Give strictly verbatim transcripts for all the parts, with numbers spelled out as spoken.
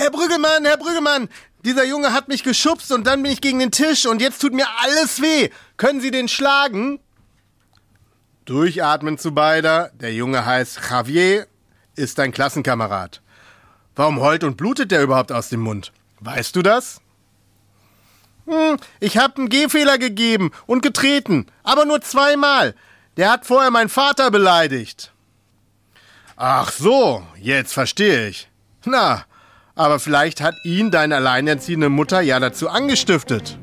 Herr Brüggemann, Herr Brüggemann, dieser Junge hat mich geschubst und dann bin ich gegen den Tisch und jetzt tut mir alles weh. Können Sie den schlagen? Durchatmen zu beider. Der Junge heißt Javier, ist dein Klassenkamerad. Warum heult und blutet der überhaupt aus dem Mund? Weißt du das? Hm, ich hab einen Gehfehler gegeben und getreten, aber nur zweimal. Der hat vorher meinen Vater beleidigt. Ach so, jetzt verstehe ich. Na, aber vielleicht hat ihn deine alleinerziehende Mutter ja dazu angestiftet.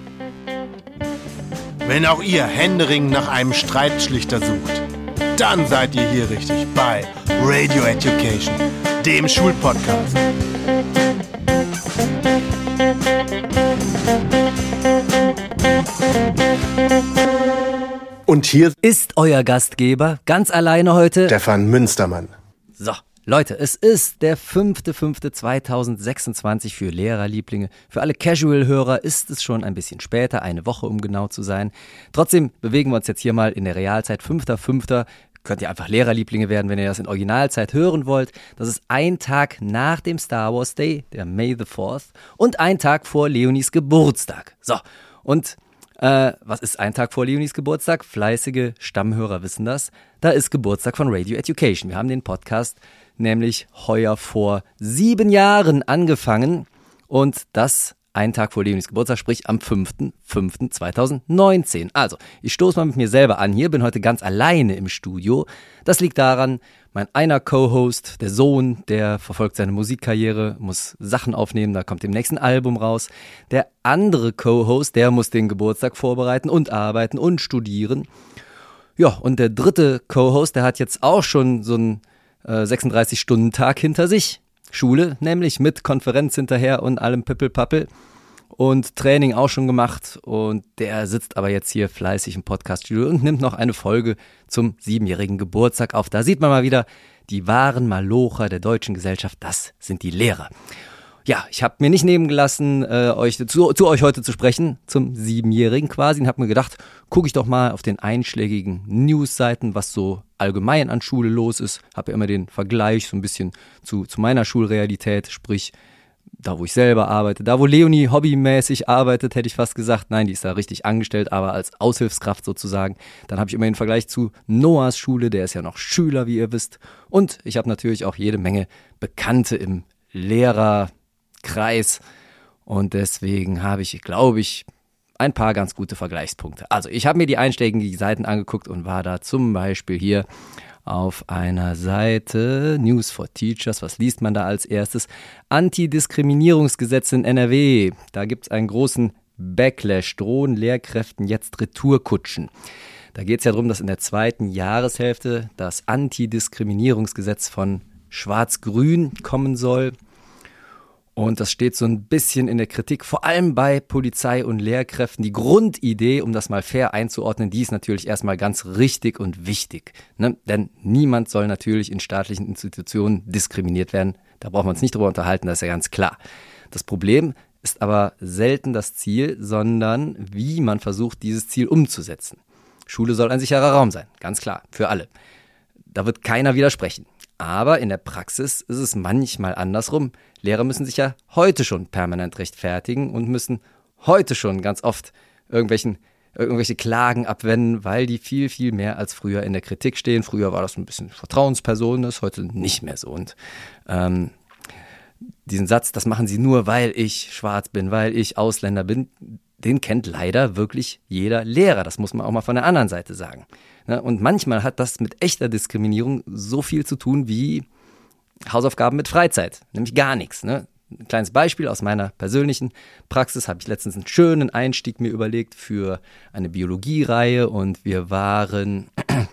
Wenn auch ihr händeringend nach einem Streitschlichter sucht, dann seid ihr hier richtig bei Radio Education, dem Schulpodcast. Und hier ist euer Gastgeber, ganz alleine heute, Stefan Münstermann. So, Leute, es ist der fünfte fünfte zweitausendsechsundzwanzig für Lehrerlieblinge. Für alle Casual-Hörer ist es schon ein bisschen später, eine Woche um genau zu sein. Trotzdem bewegen wir uns jetzt hier mal in der Realzeit. fünfter fünfter Könnt ihr einfach Lehrerlieblinge werden, wenn ihr das in Originalzeit hören wollt. Das ist ein Tag nach dem Star Wars Day, der May the fourth, und ein Tag vor Leonies Geburtstag. So, und Äh, was ist ein Tag vor Leonies Geburtstag? Fleißige Stammhörer wissen das. Da ist Geburtstag von Radio Education. Wir haben den Podcast nämlich heuer vor sieben Jahren angefangen und das ein Tag vor Leonies Geburtstag, sprich am fünfter fünfter zweitausendneunzehn. Also, ich stoße mal mit mir selber an hier, bin heute ganz alleine im Studio. Das liegt daran, mein einer Co-Host, der Sohn, der verfolgt seine Musikkarriere, muss Sachen aufnehmen, da kommt dem nächsten Album raus. Der andere Co-Host, der muss den Geburtstag vorbereiten und arbeiten und studieren. Ja, und der dritte Co-Host, der hat jetzt auch schon so einen äh, sechsunddreißig-Stunden-Tag hinter sich. Schule, nämlich mit Konferenz hinterher und allem Pippelpappel und Training auch schon gemacht und der sitzt aber jetzt hier fleißig im Podcaststudio und nimmt noch eine Folge zum siebenjährigen Geburtstag auf. Da sieht man mal wieder, die wahren Malocher der deutschen Gesellschaft, das sind die Lehrer. Ja, ich habe mir nicht nehmen gelassen, äh, euch zu, zu euch heute zu sprechen, zum Siebenjährigen quasi, und habe mir gedacht, gucke ich doch mal auf den einschlägigen Newsseiten, was so allgemein an Schule los ist. Habe ja immer den Vergleich so ein bisschen zu, zu meiner Schulrealität, sprich da, wo ich selber arbeite, da, wo Leonie hobbymäßig arbeitet, hätte ich fast gesagt. Nein, die ist da richtig angestellt, aber als Aushilfskraft sozusagen. Dann habe ich immer den Vergleich zu Noahs Schule, der ist ja noch Schüler, wie ihr wisst. Und ich habe natürlich auch jede Menge Bekannte im Lehrerkreis. Und deswegen habe ich, glaube ich, ein paar ganz gute Vergleichspunkte. Also ich habe mir die einschlägigen Seiten angeguckt und war da zum Beispiel hier auf einer Seite News for Teachers. Was liest man da als erstes? Antidiskriminierungsgesetz in N R W. Da gibt es einen großen Backlash. Drohen Lehrkräften jetzt Retourkutschen. Da geht es ja darum, dass in der zweiten Jahreshälfte das Antidiskriminierungsgesetz von Schwarz-Grün kommen soll. Und das steht so ein bisschen in der Kritik, vor allem bei Polizei und Lehrkräften. Die Grundidee, um das mal fair einzuordnen, die ist natürlich erstmal ganz richtig und wichtig. Ne? Denn niemand soll natürlich in staatlichen Institutionen diskriminiert werden. Da brauchen wir uns nicht drüber unterhalten, das ist ja ganz klar. Das Problem ist aber selten das Ziel, sondern wie man versucht, dieses Ziel umzusetzen. Schule soll ein sicherer Raum sein, ganz klar, für alle. Da wird keiner widersprechen. Aber in der Praxis ist es manchmal andersrum. Lehrer müssen sich ja heute schon permanent rechtfertigen und müssen heute schon ganz oft irgendwelchen, irgendwelche Klagen abwenden, weil die viel, viel mehr als früher in der Kritik stehen. Früher war das ein bisschen Vertrauensperson, das ist heute nicht mehr so. Und ähm, diesen Satz, das machen sie nur, weil ich schwarz bin, weil ich Ausländer bin, den kennt leider wirklich jeder Lehrer. Das muss man auch mal von der anderen Seite sagen. Und manchmal hat das mit echter Diskriminierung so viel zu tun wie Hausaufgaben mit Freizeit, nämlich gar nichts. Ne? Ein kleines Beispiel aus meiner persönlichen Praxis, habe ich letztens einen schönen Einstieg mir überlegt für eine Biologiereihe und wir waren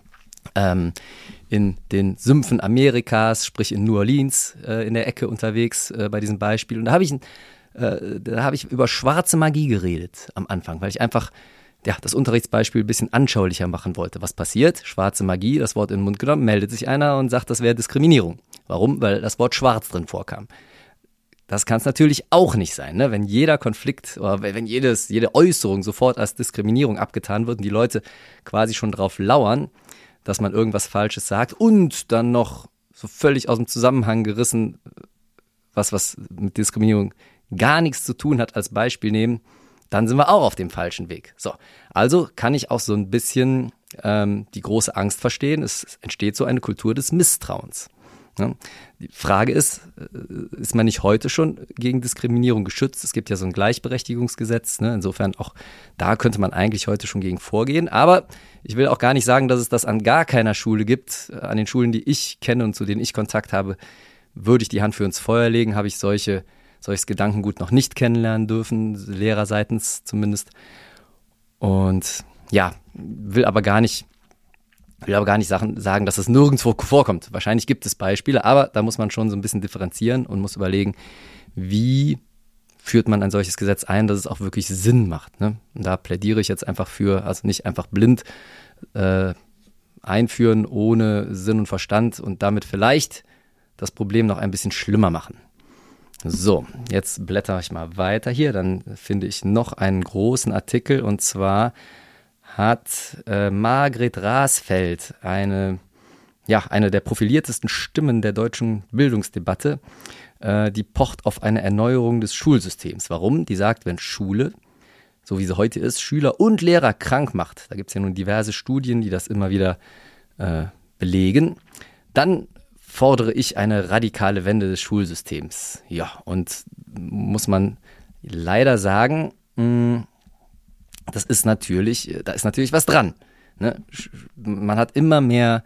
ähm, in den Sümpfen Amerikas, sprich in New Orleans äh, in der Ecke unterwegs äh, bei diesem Beispiel und da habe ich, äh, da habe ich über schwarze Magie geredet am Anfang, weil ich einfach ja, das Unterrichtsbeispiel ein bisschen anschaulicher machen wollte. Was passiert? Schwarze Magie, das Wort in den Mund genommen, meldet sich einer und sagt, das wäre Diskriminierung. Warum? Weil das Wort schwarz drin vorkam. Das kann es natürlich auch nicht sein, ne? Wenn jeder Konflikt oder wenn jedes, jede Äußerung sofort als Diskriminierung abgetan wird und die Leute quasi schon drauf lauern, dass man irgendwas Falsches sagt und dann noch so völlig aus dem Zusammenhang gerissen was, was mit Diskriminierung gar nichts zu tun hat, als Beispiel nehmen, dann sind wir auch auf dem falschen Weg. So, also kann ich auch so ein bisschen ähm, die große Angst verstehen. Es entsteht so eine Kultur des Misstrauens. Ja, die Frage ist, ist man nicht heute schon gegen Diskriminierung geschützt? Es gibt ja so ein Gleichberechtigungsgesetz, ne? Insofern auch da könnte man eigentlich heute schon gegen vorgehen. Aber ich will auch gar nicht sagen, dass es das an gar keiner Schule gibt. An den Schulen, die ich kenne und zu denen ich Kontakt habe, würde ich die Hand für ins Feuer legen, habe ich solche, solches Gedankengut noch nicht kennenlernen dürfen, lehrerseitens zumindest. Und ja, will aber gar nicht Ich will aber gar nicht sagen, dass es nirgendwo vorkommt. Wahrscheinlich gibt es Beispiele, aber da muss man schon so ein bisschen differenzieren und muss überlegen, wie führt man ein solches Gesetz ein, dass es auch wirklich Sinn macht. Ne? Und da plädiere ich jetzt einfach für, also nicht einfach blind äh, einführen ohne Sinn und Verstand und damit vielleicht das Problem noch ein bisschen schlimmer machen. So, jetzt blätter ich mal weiter hier, dann finde ich noch einen großen Artikel und zwar hat äh, Margret Rasfeld, eine, ja, eine der profiliertesten Stimmen der deutschen Bildungsdebatte, äh, die pocht auf eine Erneuerung des Schulsystems. Warum? Die sagt, wenn Schule, so wie sie heute ist, Schüler und Lehrer krank macht, da gibt es ja nun diverse Studien, die das immer wieder äh, belegen, dann fordere ich eine radikale Wende des Schulsystems. Ja, und muss man leider sagen, mh, das ist natürlich, da ist natürlich was dran. Ne? Man hat immer mehr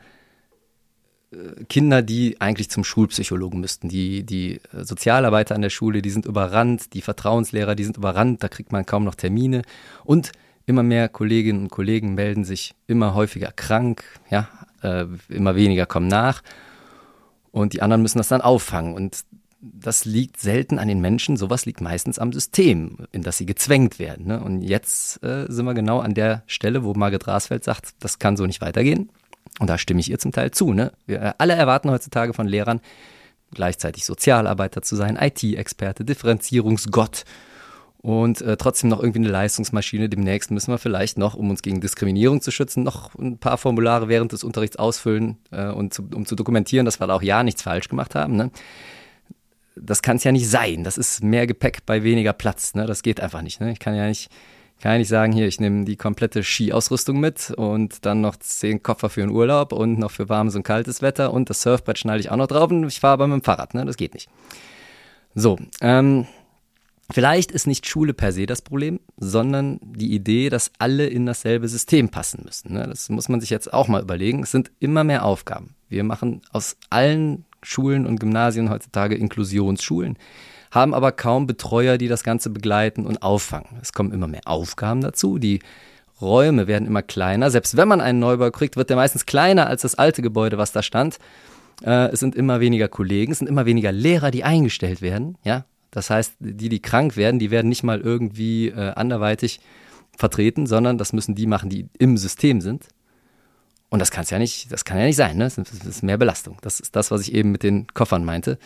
Kinder, die eigentlich zum Schulpsychologen müssten. Die, die Sozialarbeiter an der Schule, die sind überrannt, die Vertrauenslehrer, die sind überrannt, da kriegt man kaum noch Termine. Und immer mehr Kolleginnen und Kollegen melden sich immer häufiger krank, ja, äh, immer weniger kommen nach. Und die anderen müssen das dann auffangen. Und das liegt selten an den Menschen, sowas liegt meistens am System, in das sie gezwängt werden. Ne? Und jetzt äh, sind wir genau an der Stelle, wo Margret Rasfeld sagt, das kann so nicht weitergehen. Und da stimme ich ihr zum Teil zu. Ne? Wir alle erwarten heutzutage von Lehrern, gleichzeitig Sozialarbeiter zu sein, I T-Experte, Differenzierungsgott und äh, trotzdem noch irgendwie eine Leistungsmaschine. Demnächst müssen wir vielleicht noch, um uns gegen Diskriminierung zu schützen, noch ein paar Formulare während des Unterrichts ausfüllen, äh, und zu, um zu dokumentieren, dass wir da auch ja nichts falsch gemacht haben. Ne? Das kann es ja nicht sein. Das ist mehr Gepäck bei weniger Platz. Ne? Das geht einfach nicht. Ne? Ich kann ja nicht, kann ja nicht sagen, hier, ich nehme die komplette Skiausrüstung mit und dann noch zehn Koffer für den Urlaub und noch für warmes und kaltes Wetter und das Surfbrett schneide ich auch noch drauf und ich fahre aber mit dem Fahrrad. Ne? Das geht nicht. So, ähm, vielleicht ist nicht Schule per se das Problem, sondern die Idee, dass alle in dasselbe System passen müssen. Ne? Das muss man sich jetzt auch mal überlegen. Es sind immer mehr Aufgaben. Wir machen aus allen Schulen und Gymnasien heutzutage Inklusionsschulen, haben aber kaum Betreuer, die das Ganze begleiten und auffangen. Es kommen immer mehr Aufgaben dazu, die Räume werden immer kleiner. Selbst wenn man einen Neubau kriegt, wird der meistens kleiner als das alte Gebäude, was da stand. Äh, es sind immer weniger Kollegen, es sind immer weniger Lehrer, die eingestellt werden. Ja? Das heißt, die, die krank werden, die werden nicht mal irgendwie äh, anderweitig vertreten, sondern das müssen die machen, die im System sind. Und das kann's ja nicht, das kann ja nicht sein, ne? Das ist mehr Belastung. Das ist das, was ich eben mit den Koffern meinte.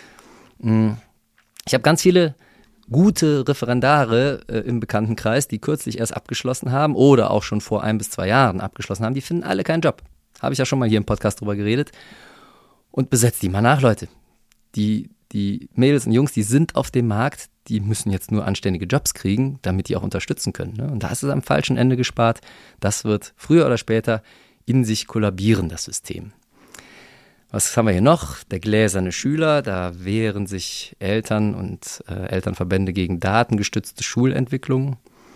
Ich habe ganz viele gute Referendare äh, im Bekanntenkreis, die kürzlich erst abgeschlossen haben oder auch schon vor ein bis zwei Jahren abgeschlossen haben. Die finden alle keinen Job. Habe ich ja schon mal hier im Podcast drüber geredet. Und besetzt die mal nach, Leute. Die, die Mädels und Jungs, die sind auf dem Markt, die müssen jetzt nur anständige Jobs kriegen, damit die auch unterstützen können. Ne? Und da ist es am falschen Ende gespart. Das wird früher oder später in sich kollabieren, das System. Was haben wir hier noch? Der gläserne Schüler, da wehren sich Eltern und äh, Elternverbände gegen datengestützte Schulentwicklung.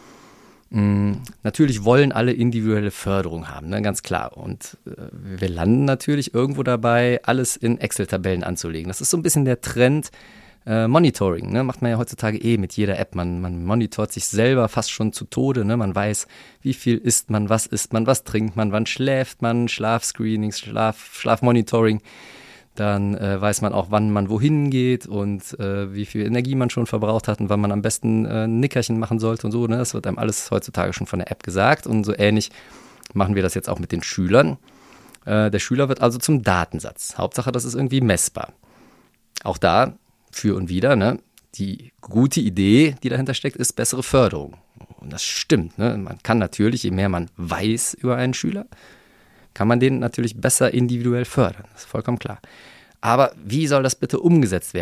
Mm, natürlich wollen alle individuelle Förderung haben, ne? Ganz klar. Und äh, wir landen natürlich irgendwo dabei, alles in Excel-Tabellen anzulegen. Das ist so ein bisschen der Trend. Äh, Monitoring, ne, macht man ja heutzutage eh mit jeder App. Man, man monitort sich selber fast schon zu Tode. Ne? Man weiß, wie viel isst man, was isst man, was trinkt man, wann schläft man, Schlafscreenings, Schlaf, Schlafmonitoring. Dann äh, weiß man auch, wann man wohin geht und äh, wie viel Energie man schon verbraucht hat und wann man am besten äh, ein Nickerchen machen sollte und so. Ne? Das wird einem alles heutzutage schon von der App gesagt. Und so ähnlich machen wir das jetzt auch mit den Schülern. Äh, der Schüler wird also zum Datensatz. Hauptsache, das ist irgendwie messbar. Auch da für und wieder, ne? Die gute Idee, die dahinter steckt, ist bessere Förderung. Und das stimmt, ne? Man kann natürlich, je mehr man weiß über einen Schüler, kann man den natürlich besser individuell fördern. Das ist vollkommen klar. Aber wie soll das bitte umgesetzt werden?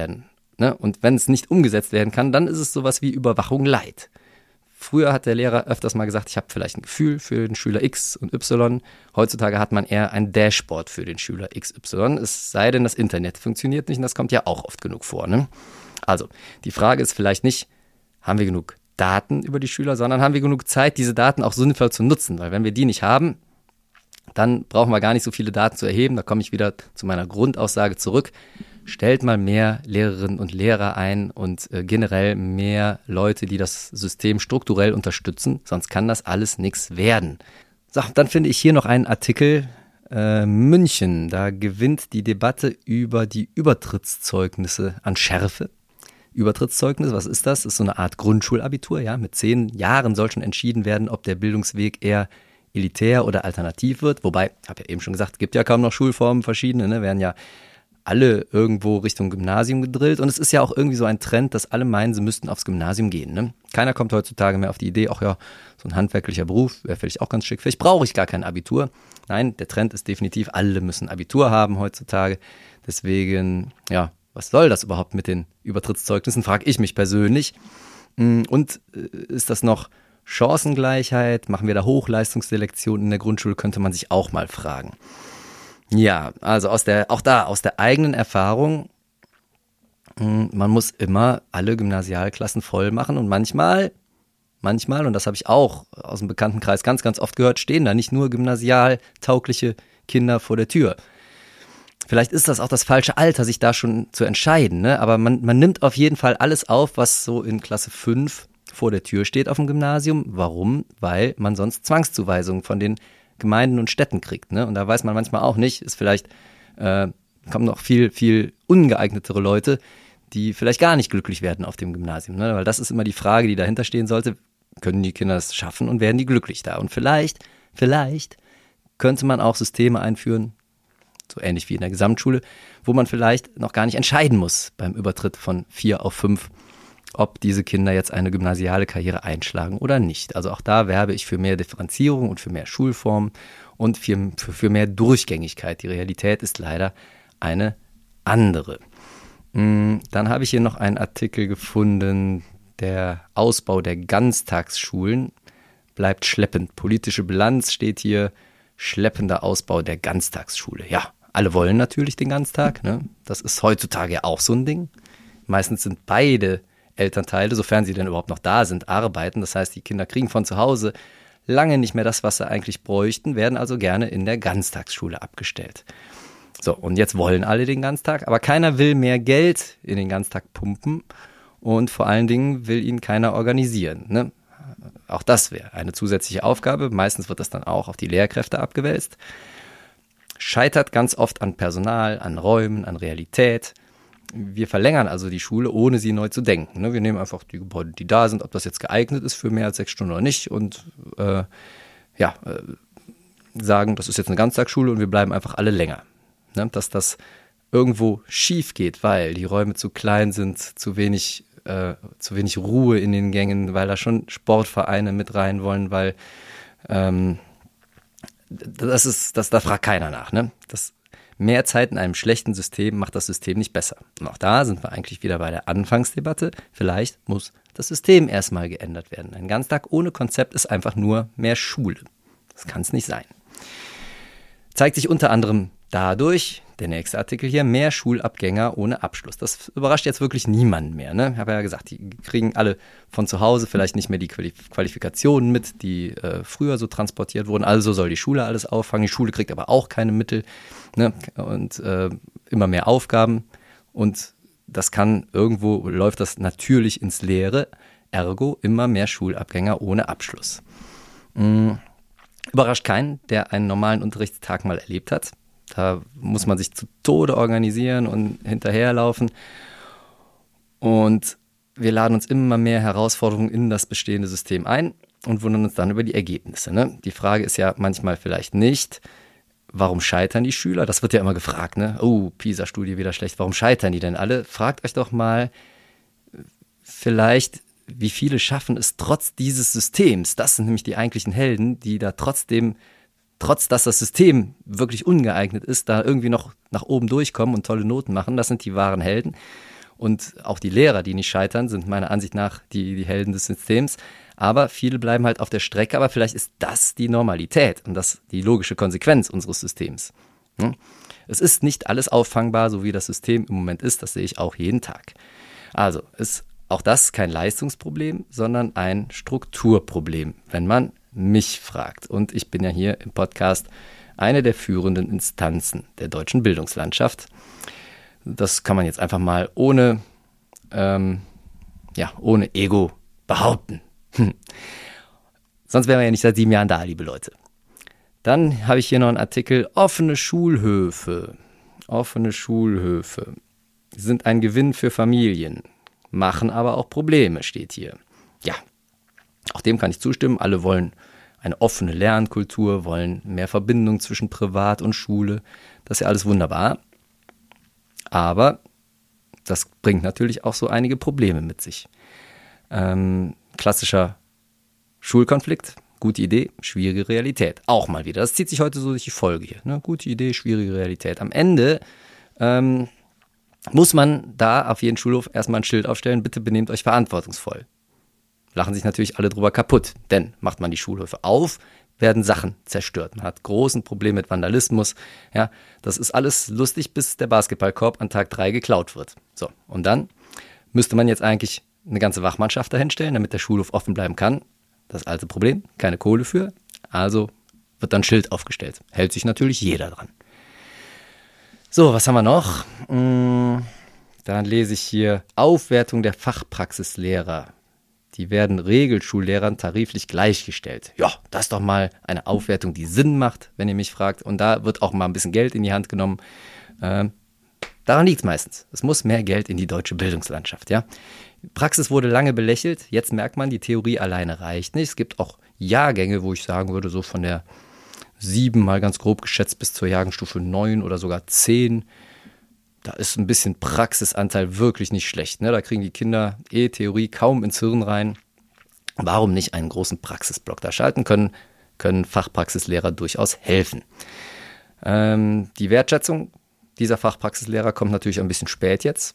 Ne? Und wenn es nicht umgesetzt werden kann, dann ist es sowas wie Überwachung light. Früher hat der Lehrer öfters mal gesagt, ich habe vielleicht ein Gefühl für den Schüler X und Y. Heutzutage hat man eher ein Dashboard für den Schüler X Y. Es sei denn, das Internet funktioniert nicht und das kommt ja auch oft genug vor. Ne? Also, die Frage ist vielleicht nicht, haben wir genug Daten über die Schüler, sondern haben wir genug Zeit, diese Daten auch sinnvoll zu nutzen. Weil wenn wir die nicht haben, dann brauchen wir gar nicht so viele Daten zu erheben. Da komme ich wieder zu meiner Grundaussage zurück. Stellt mal mehr Lehrerinnen und Lehrer ein und äh, generell mehr Leute, die das System strukturell unterstützen, sonst kann das alles nichts werden. So, dann finde ich hier noch einen Artikel, äh, München, da gewinnt die Debatte über die Übertrittszeugnisse an Schärfe. Übertrittszeugnis, was ist das? Das ist so eine Art Grundschulabitur, ja. Mit zehn Jahren soll schon entschieden werden, ob der Bildungsweg eher elitär oder alternativ wird. Wobei, ich habe ja eben schon gesagt, es gibt ja kaum noch Schulformen, verschiedene, ne, werden ja alle irgendwo Richtung Gymnasium gedrillt. Und es ist ja auch irgendwie so ein Trend, dass alle meinen, sie müssten aufs Gymnasium gehen. Ne? Keiner kommt heutzutage mehr auf die Idee, ach ja, so ein handwerklicher Beruf wäre vielleicht auch ganz schick. Vielleicht brauche ich gar kein Abitur. Nein, der Trend ist definitiv, alle müssen Abitur haben heutzutage. Deswegen, ja, was soll das überhaupt mit den Übertrittszeugnissen, frage ich mich persönlich. Und ist das noch Chancengleichheit? Machen wir da Hochleistungsselektion in der Grundschule? Könnte man sich auch mal fragen. Ja, also aus der, auch da, aus der eigenen Erfahrung, man muss immer alle Gymnasialklassen voll machen und manchmal, manchmal, und das habe ich auch aus dem Bekanntenkreis ganz, ganz oft gehört, stehen da nicht nur gymnasialtaugliche Kinder vor der Tür. Vielleicht ist das auch das falsche Alter, sich da schon zu entscheiden, ne? Aber man, man nimmt auf jeden Fall alles auf, was so in Klasse fünf vor der Tür steht auf dem Gymnasium. Warum? Weil man sonst Zwangszuweisungen von den Gemeinden und Städten kriegt, ne? Und da weiß man manchmal auch nicht, ist vielleicht, äh, kommen noch viel, viel ungeeignetere Leute, die vielleicht gar nicht glücklich werden auf dem Gymnasium, ne? Weil das ist immer die Frage, die dahinter stehen sollte, können die Kinder es schaffen und werden die glücklich da? Und vielleicht, vielleicht könnte man auch Systeme einführen, so ähnlich wie in der Gesamtschule, wo man vielleicht noch gar nicht entscheiden muss beim Übertritt von vier auf fünf, ob diese Kinder jetzt eine gymnasiale Karriere einschlagen oder nicht. Also auch da werbe ich für mehr Differenzierung und für mehr Schulformen und für, für, für mehr Durchgängigkeit. Die Realität ist leider eine andere. Dann habe ich hier noch einen Artikel gefunden, der Ausbau der Ganztagsschulen bleibt schleppend. Politische Bilanz steht hier, schleppender Ausbau der Ganztagsschule. Ja, alle wollen natürlich den Ganztag, ne? Das ist heutzutage auch so ein Ding. Meistens sind beide Elternteile, sofern sie denn überhaupt noch da sind, arbeiten. Das heißt, die Kinder kriegen von zu Hause lange nicht mehr das, was sie eigentlich bräuchten, werden also gerne in der Ganztagsschule abgestellt. So, und jetzt wollen alle den Ganztag, aber keiner will mehr Geld in den Ganztag pumpen und vor allen Dingen will ihn keiner organisieren, ne? Auch das wäre eine zusätzliche Aufgabe. Meistens wird das dann auch auf die Lehrkräfte abgewälzt. Scheitert ganz oft an Personal, an Räumen, an Realität. Wir verlängern also die Schule, ohne sie neu zu denken. Wir nehmen einfach die Gebäude, die da sind, ob das jetzt geeignet ist für mehr als sechs Stunden oder nicht und äh, ja, äh, sagen, das ist jetzt eine Ganztagsschule und wir bleiben einfach alle länger. Ne? Dass das irgendwo schief geht, weil die Räume zu klein sind, zu wenig, äh, zu wenig Ruhe in den Gängen, weil da schon Sportvereine mit rein wollen, weil ähm, das ist, das, da fragt keiner nach. Ne? Das Mehr Zeit in einem schlechten System macht das System nicht besser. Und auch da sind wir eigentlich wieder bei der Anfangsdebatte. Vielleicht muss das System erstmal geändert werden. Ein Ganztag ohne Konzept ist einfach nur mehr Schule. Das kann es nicht sein. Zeigt sich unter anderem dadurch, der nächste Artikel hier, mehr Schulabgänger ohne Abschluss. Das überrascht jetzt wirklich niemanden mehr. Ne? Ich habe ja gesagt, die kriegen alle von zu Hause vielleicht nicht mehr die Qualifikationen mit, die äh, früher so transportiert wurden. Also soll die Schule alles auffangen. Die Schule kriegt aber auch keine Mittel, ne? Und äh, immer mehr Aufgaben. Und das kann irgendwo, läuft das natürlich ins Leere. Ergo immer mehr Schulabgänger ohne Abschluss. Mhm. Überrascht keinen, der einen normalen Unterrichtstag mal erlebt hat. Da muss man sich zu Tode organisieren und hinterherlaufen. Und wir laden uns immer mehr Herausforderungen in das bestehende System ein und wundern uns dann über die Ergebnisse. Ne? Die Frage ist ja manchmal vielleicht nicht, warum scheitern die Schüler? Das wird ja immer gefragt. Ne? Oh, PISA-Studie wieder schlecht. Warum scheitern die denn alle? Fragt euch doch mal vielleicht, wie viele schaffen es trotz dieses Systems. Das sind nämlich die eigentlichen Helden, die da trotzdem, trotz dass das System wirklich ungeeignet ist, da irgendwie noch nach oben durchkommen und tolle Noten machen. Das sind die wahren Helden. Und auch die Lehrer, die nicht scheitern, sind meiner Ansicht nach die, die Helden des Systems. Aber viele bleiben halt auf der Strecke, aber vielleicht ist das die Normalität und das die logische Konsequenz unseres Systems. Es ist nicht alles auffangbar, so wie das System im Moment ist, das sehe ich auch jeden Tag. Also ist auch das kein Leistungsproblem, sondern ein Strukturproblem, wenn man mich fragt. Und ich bin ja hier im Podcast eine der führenden Instanzen der deutschen Bildungslandschaft. Das kann man jetzt einfach mal ohne, ähm, ja, ohne Ego behaupten. Hm. Sonst wären wir ja nicht seit sieben Jahren da, liebe Leute. Dann habe ich hier noch einen Artikel, offene Schulhöfe. Offene Schulhöfe sind ein Gewinn für Familien, machen aber auch Probleme, steht hier. Ja, auch dem kann ich zustimmen. Alle wollen eine offene Lernkultur, wollen mehr Verbindung zwischen Privat und Schule. Das ist ja alles wunderbar. Aber das bringt natürlich auch so einige Probleme mit sich. Ähm, klassischer Schulkonflikt, gute Idee, schwierige Realität. Auch mal wieder. Das zieht sich heute so durch die Folge hier. Ne? Gute Idee, schwierige Realität. Am Ende ähm, muss man da auf jeden Schulhof erstmal ein Schild aufstellen, bitte benehmt euch verantwortungsvoll. Lachen sich natürlich alle drüber kaputt, denn macht man die Schulhöfe auf, werden Sachen zerstört. Man hat großen Probleme mit Vandalismus. Ja, das ist alles lustig, bis der Basketballkorb an Tag drei geklaut wird. So, und dann müsste man jetzt eigentlich eine ganze Wachmannschaft dahinstellen, damit der Schulhof offen bleiben kann. Das alte Problem, keine Kohle für, also wird dann ein Schild aufgestellt. Hält sich natürlich jeder dran. So, was haben wir noch? Dann lese ich hier Aufwertung der Fachpraxislehrer. Die werden Regelschullehrern tariflich gleichgestellt. Ja, das ist doch mal eine Aufwertung, die Sinn macht, wenn ihr mich fragt. Und da wird auch mal ein bisschen Geld in die Hand genommen. Ähm, daran liegt es meistens. Es muss mehr Geld in die deutsche Bildungslandschaft. Ja? Praxis wurde lange belächelt. Jetzt merkt man, die Theorie alleine reicht nicht. Es gibt auch Jahrgänge, wo ich sagen würde, so von der sieben mal ganz grob geschätzt bis zur Jahrgangsstufe neun oder sogar zehn. Da ist ein bisschen Praxisanteil wirklich nicht schlecht. Ne? Da kriegen die Kinder eh Theorie kaum ins Hirn rein. Warum nicht einen großen Praxisblock da schalten können, können Fachpraxislehrer durchaus helfen. Ähm, die Wertschätzung dieser Fachpraxislehrer kommt natürlich ein bisschen spät jetzt.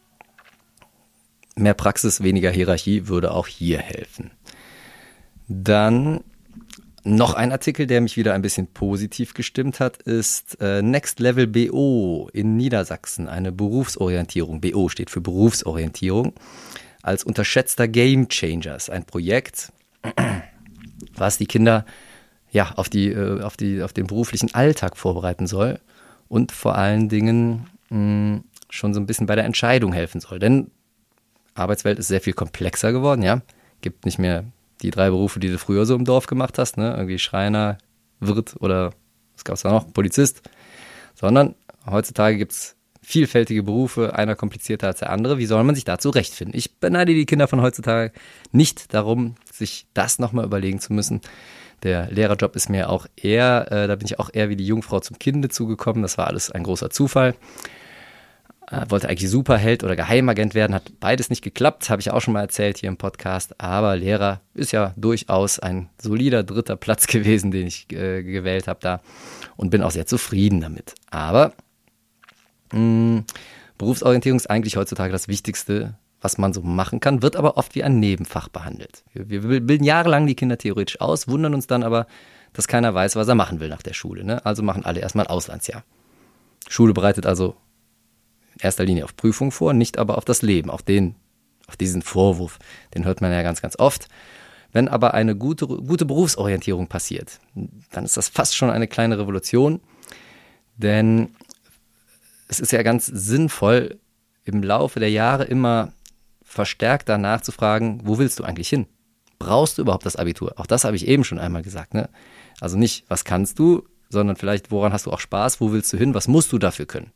Mehr Praxis, weniger Hierarchie würde auch hier helfen. Dann noch ein Artikel, der mich wieder ein bisschen positiv gestimmt hat, ist äh, Next Level B O in Niedersachsen, eine Berufsorientierung. B O steht für Berufsorientierung. Als unterschätzter Game Changer ist ein Projekt, was die Kinder ja auf die, äh, auf die, auf den beruflichen Alltag vorbereiten soll und vor allen Dingen mh, schon so ein bisschen bei der Entscheidung helfen soll. Denn Arbeitswelt ist sehr viel komplexer geworden, ja. Gibt nicht mehr die drei Berufe, die du früher so im Dorf gemacht hast, ne? Irgendwie Schreiner, Wirt oder was gab es da noch? Polizist. Sondern heutzutage gibt es vielfältige Berufe, einer komplizierter als der andere. Wie soll man sich da zurechtfinden? Ich beneide die Kinder von heutzutage nicht darum, sich das nochmal überlegen zu müssen. Der Lehrerjob ist mir auch eher, äh, da bin ich auch eher wie die Jungfrau zum Kinde zugekommen. Das war alles ein großer Zufall. Wollte eigentlich Superheld oder Geheimagent werden, hat beides nicht geklappt, habe ich auch schon mal erzählt hier im Podcast, aber Lehrer ist ja durchaus ein solider dritter Platz gewesen, den ich äh, gewählt habe da und bin auch sehr zufrieden damit. Aber mh, Berufsorientierung ist eigentlich heutzutage das Wichtigste, was man so machen kann, wird aber oft wie ein Nebenfach behandelt. Wir, wir bilden jahrelang die Kinder theoretisch aus, wundern uns dann aber, dass keiner weiß, was er machen will nach der Schule. Ne? Also machen alle erstmal ein Auslandsjahr. Schule bereitet also in erster Linie auf Prüfung vor, nicht aber auf das Leben, auf den, auf diesen Vorwurf. Den hört man ja ganz, ganz oft. Wenn aber eine gute, gute Berufsorientierung passiert, dann ist das fast schon eine kleine Revolution, denn es ist ja ganz sinnvoll, im Laufe der Jahre immer verstärkt danach zu fragen, wo willst du eigentlich hin? Brauchst du überhaupt das Abitur? Auch das habe ich eben schon einmal gesagt. Ne? Also nicht, was kannst du, sondern vielleicht, woran hast du auch Spaß, wo willst du hin, was musst du dafür können?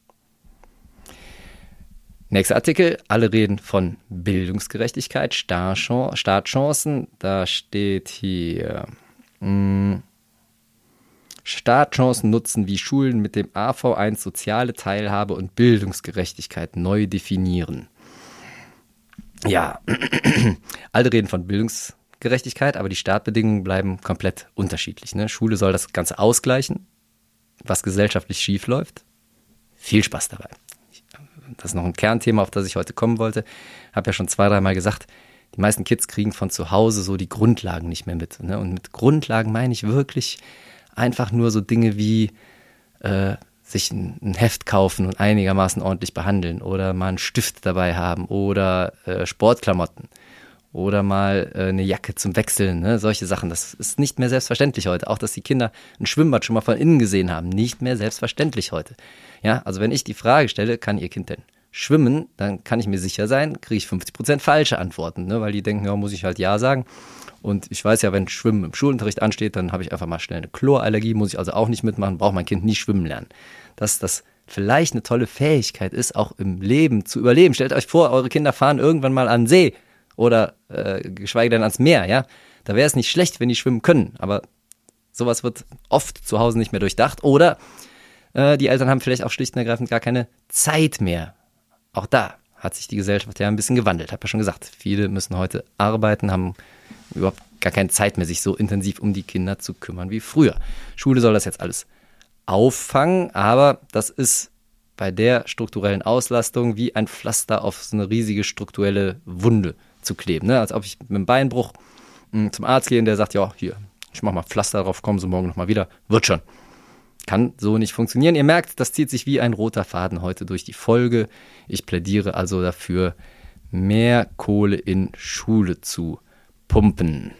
Nächster Artikel, alle reden von Bildungsgerechtigkeit, Startchancen. Da steht hier, mh, Startchancen nutzen, wie Schulen mit dem A V eins soziale Teilhabe und Bildungsgerechtigkeit neu definieren. Ja, alle reden von Bildungsgerechtigkeit, aber die Startbedingungen bleiben komplett unterschiedlich. Ne? Schule soll das Ganze ausgleichen, was gesellschaftlich schief läuft. Viel Spaß dabei. das ist noch ein Kernthema, auf das ich heute kommen wollte, habe ja schon zwei, dreimal gesagt, die meisten Kids kriegen von zu Hause so die Grundlagen nicht mehr mit. Ne? Und mit Grundlagen meine ich wirklich einfach nur so Dinge wie äh, sich ein, ein Heft kaufen und einigermaßen ordentlich behandeln oder mal einen Stift dabei haben oder äh, Sportklamotten oder mal äh, eine Jacke zum Wechseln, ne? Solche Sachen. Das ist nicht mehr selbstverständlich heute. Auch, dass die Kinder ein Schwimmbad schon mal von innen gesehen haben, nicht mehr selbstverständlich heute. Ja, also wenn ich die Frage stelle, kann Ihr Kind denn schwimmen, dann kann ich mir sicher sein, kriege ich fünfzig Prozent falsche Antworten, ne? Weil die denken, ja, muss ich halt Ja sagen. Und ich weiß ja, wenn Schwimmen im Schulunterricht ansteht, dann habe ich einfach mal schnell eine Chlorallergie, muss ich also auch nicht mitmachen, braucht mein Kind nie schwimmen lernen. Dass das vielleicht eine tolle Fähigkeit ist, auch im Leben zu überleben. Stellt euch vor, eure Kinder fahren irgendwann mal an den See oder äh, geschweige denn ans Meer, ja. Da wäre es nicht schlecht, wenn die schwimmen können, aber sowas wird oft zu Hause nicht mehr durchdacht. Oder äh, die Eltern haben vielleicht auch schlicht und ergreifend gar keine Zeit mehr. Auch da hat sich die Gesellschaft ja ein bisschen gewandelt. Ich habe ja schon gesagt, viele müssen heute arbeiten, haben überhaupt gar keine Zeit mehr, sich so intensiv um die Kinder zu kümmern wie früher. Schule soll das jetzt alles auffangen, aber das ist bei der strukturellen Auslastung wie ein Pflaster auf so eine riesige strukturelle Wunde zu kleben. Ne? Als ob ich mit einem Beinbruch mh, zum Arzt gehe und der sagt, ja, hier, ich mach mal Pflaster drauf, kommen Sie morgen nochmal wieder. Wird schon. Kann so nicht funktionieren. Ihr merkt, das zieht sich wie ein roter Faden heute durch die Folge. Ich plädiere also dafür, mehr Kohle in Schule zu pumpen.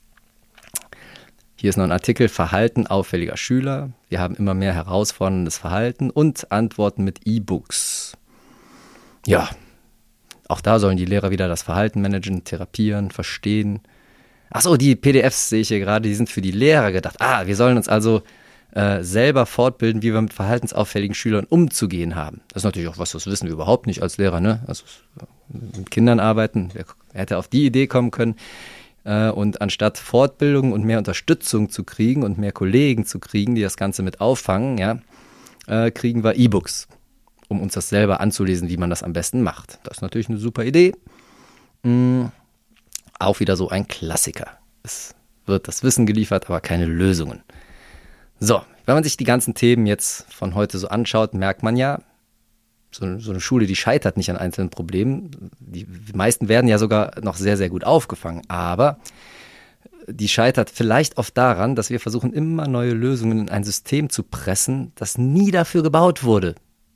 Hier ist noch ein Artikel, Verhalten auffälliger Schüler. Wir haben immer mehr herausforderndes Verhalten und Antworten mit E-Books. Ja, auch da sollen die Lehrer wieder das Verhalten managen, therapieren, verstehen. Achso, die P D Fs sehe ich hier gerade, die sind für die Lehrer gedacht. Ah, wir sollen uns also äh, selber fortbilden, wie wir mit verhaltensauffälligen Schülern umzugehen haben. Das ist natürlich auch was, das wissen wir überhaupt nicht als Lehrer, ne? Also mit Kindern arbeiten, wer hätte auf die Idee kommen können. Und anstatt Fortbildung und mehr Unterstützung zu kriegen und mehr Kollegen zu kriegen, die das Ganze mit auffangen, ja, äh, kriegen wir E-Books, um uns das selber anzulesen, wie man das am besten macht. Das ist natürlich eine super Idee. Mhm. Auch wieder so ein Klassiker. Es wird das Wissen geliefert, aber keine Lösungen. So, wenn man sich die ganzen Themen jetzt von heute so anschaut, merkt man ja, So, so eine Schule, die scheitert nicht an einzelnen Problemen. Die meisten werden ja sogar noch sehr, sehr gut aufgefangen. Aber die scheitert vielleicht oft daran, dass wir versuchen, immer neue Lösungen in ein System zu pressen, das nie dafür gebaut wurde.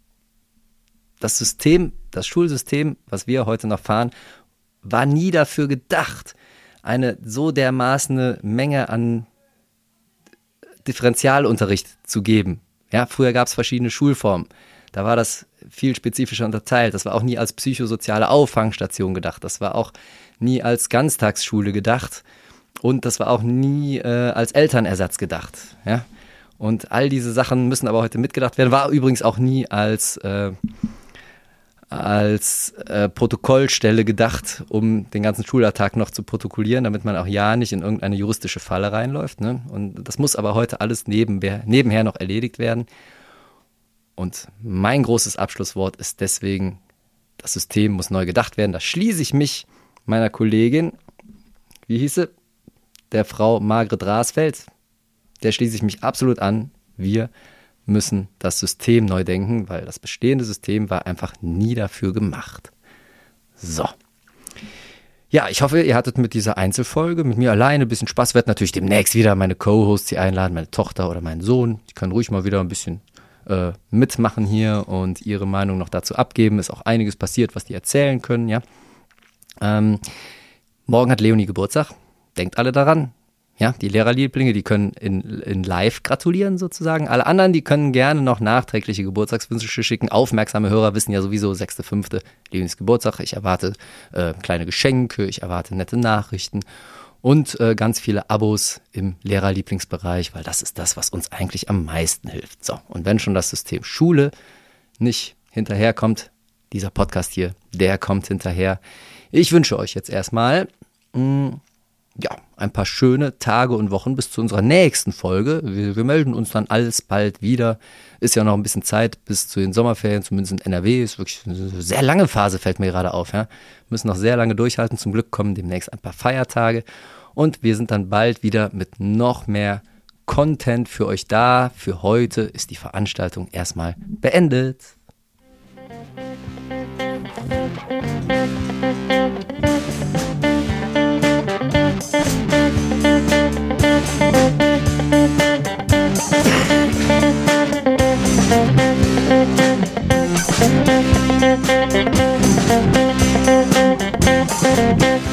Das System, das Schulsystem, was wir heute noch fahren, war nie dafür gedacht, eine so dermaßen Menge an Differentialunterricht zu geben. Ja, früher gab es verschiedene Schulformen. Da war das viel spezifischer unterteilt. Das war auch nie als psychosoziale Auffangstation gedacht. Das war auch nie als Ganztagsschule gedacht. Und das war auch nie äh, als Elternersatz gedacht. Ja? Und all diese Sachen müssen aber heute mitgedacht werden. War übrigens auch nie als, äh, als äh, Protokollstelle gedacht, um den ganzen Schulalltag noch zu protokollieren, damit man auch ja nicht in irgendeine juristische Falle reinläuft. Ne? Und das muss aber heute alles nebenher, nebenher noch erledigt werden. Und mein großes Abschlusswort ist deswegen, das System muss neu gedacht werden. Da schließe ich mich meiner Kollegin, wie hieß sie, der Frau Margret Rasfeld, der schließe ich mich absolut an. Wir müssen das System neu denken, weil das bestehende System war einfach nie dafür gemacht. So. Ja, ich hoffe, ihr hattet mit dieser Einzelfolge, mit mir alleine ein bisschen Spaß. Ich werde natürlich demnächst wieder meine Co-Hosts hier einladen, meine Tochter oder meinen Sohn. Die können ruhig mal wieder ein bisschen äh, mitmachen hier und ihre Meinung noch dazu abgeben. Ist auch einiges passiert, was die erzählen können, ja. Ähm, morgen hat Leonie Geburtstag. Denkt alle daran. Ja, die Lehrerlieblinge, die können in, in live gratulieren sozusagen. Alle anderen, die können gerne noch nachträgliche Geburtstagswünsche schicken. Aufmerksame Hörer wissen ja sowieso, sechster fünfter Leonis Geburtstag. Ich erwarte äh, kleine Geschenke, ich erwarte nette Nachrichten und äh, ganz viele Abos im Lehrerlieblingsbereich, weil das ist das, was uns eigentlich am meisten hilft. So, und wenn schon das System Schule nicht hinterherkommt, dieser Podcast hier, der kommt hinterher. Ich wünsche euch jetzt erstmal mh, ja, ein paar schöne Tage und Wochen bis zu unserer nächsten Folge. Wir, wir melden uns dann alsbald wieder. Ist ja noch ein bisschen Zeit bis zu den Sommerferien, zumindest in N R W. Ist wirklich eine sehr lange Phase, fällt mir gerade auf. Ja. Müssen noch sehr lange durchhalten. Zum Glück kommen demnächst ein paar Feiertage. Und wir sind dann bald wieder mit noch mehr Content für euch da. Für heute ist die Veranstaltung erstmal beendet.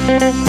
Musik